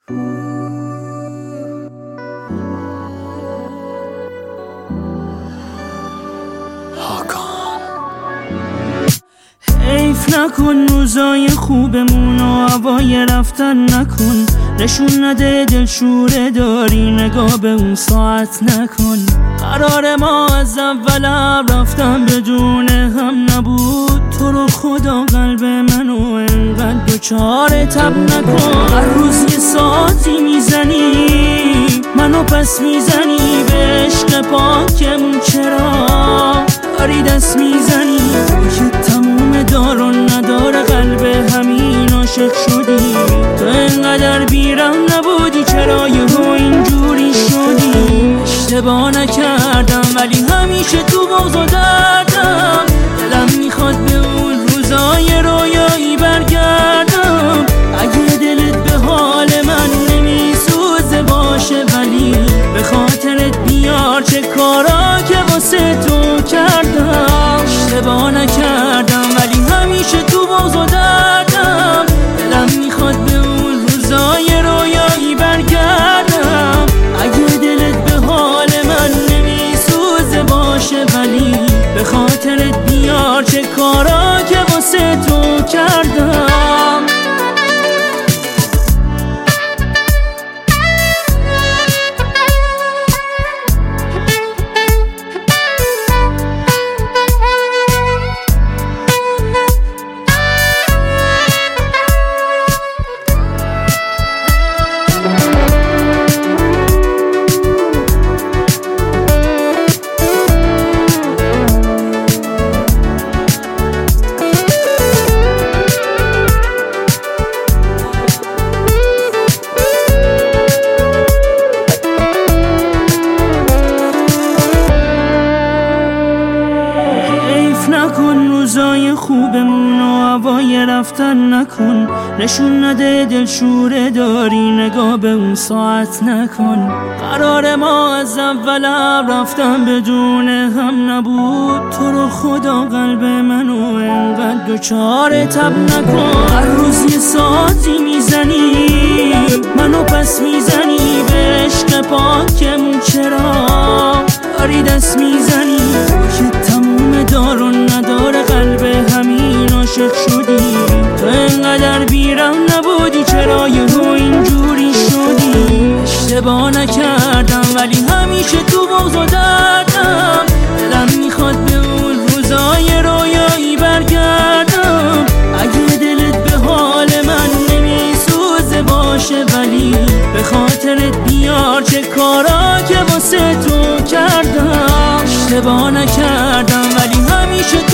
حیف نکن روزای خوبمون و هوای رفتن نکن، نشون نده دلشوره داری، نگاه به اون ساعت نکن. قرار ما از اول رفتن بدون هم نبود، تو رو خدا قلب منو انقدر دوچار تب نکن. هر روز یه ساعتی میزنی منو پس میزنی، به عشق پاکمون چرا داری دست میزنی؟ که تموم دار و ندار قلب همین عاشق شدی، تو انقدر بیرم نبودی چرا یهو اینجوری شدی؟ اشتباه نکردم ولی همیشه تو بغض و دردم، دلم میخواد به اون روزای رویایی برگردم. اگه دلت به حال من نمیسوزه باشه، ولی به خاطرت بیار چه کارا که واسه تو کردم. اشتباه نکردم ولی همیشه تو بغض و دردم، دلم میخواد به اون روزای رویایی برگردم. اگه دلت به حال من نمیسوزه باشه، ولی به خاطرت بیار چه کارا که واسه تو کردم. روزای خوبمون و هوای رفتن نکن، نشون نده دلشوره داری، نگاه به اون ساعت نکن. قرار ما از اول رفتن بدون هم نبود، تو رو خدا قلب منو انقدر دوچار تب نکن. هر روز یه ساعتی میزنی منو پس میزنی، به عشق پاکمون چرا داری دست میزنی؟ که تموم دار و ندار قلب همین عاشق شدی، تو انقدر بیرم نبودی چرا یهو اینجوری شدی؟ اشتباه نکردم ولی همیشه تو بغض و دردم، دلم میخواد به اون روزای رویایی برگردم. اگه دلت به حال من نمیسوزه باشه، ولی به خاطرت بیار چه کارا که واسه تو کردم. اشتباه نکردم ولی همیشه